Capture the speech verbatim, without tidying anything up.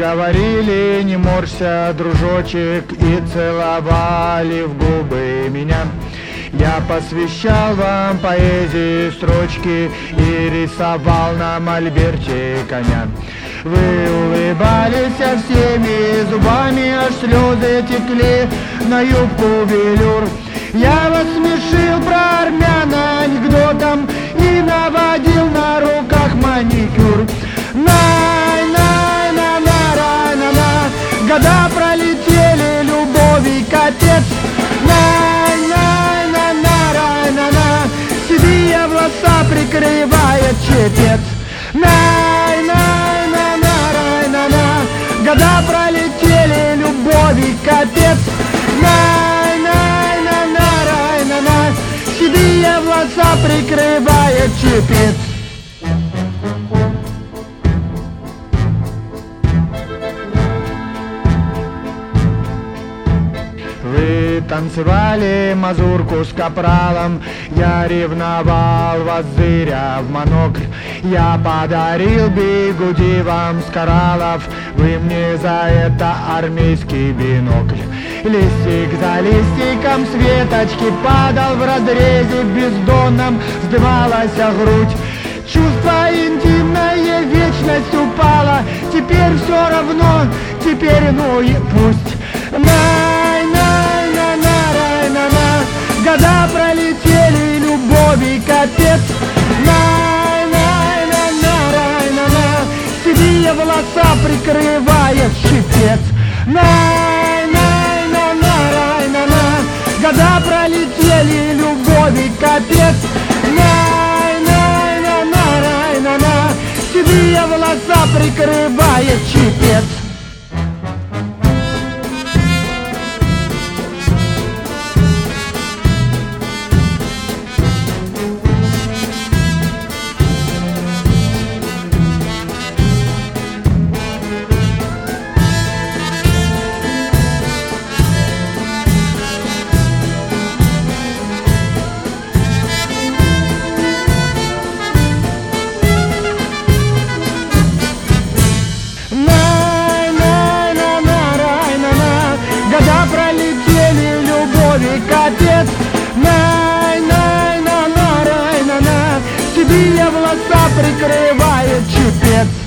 говорили: не морся, дружочек, и целовали в губы меня. Я посвящал вам поэзии строчки и рисовал на мольберте коня. Вы улыбались всеми зубами, аж слезы текли на юбку велюр. Я вас смешил про армян анекдотом и наводил на руках маникюр. Най-най-на-на-на-на, года пролетели, любови капец. Най-най-на-на-на-на, седые волоса прикрывает чепец. Най-най-на-на-на-на, года пролетели, любови капец. Най-най-на-на-на-на, седые волоса прикрывает чепец. Вы танцевали мазурку с капралом, я ревновал вас, зыря в монокль. Я подарил бигуди вам с кораллов, вы мне за это армейский бинокль. Листик за листиком с веточки падал, в разрезе бездонном вздымалась грудь. Чувство интимное, вечность упала, теперь все равно, теперь ну и пусть. Най-най-на-на-на-на, года пролетели, любови капец. Най-най-на-на-на-на, седые волоса прикрывает щипец. Най-най-на-на-на-на, года пролетели, любови капец. Най-най-на-на-на-на, седые волоса прикрывает щипец. Капец, най-най-на-на-рай-на-на, седые волоса прикрывает чепец.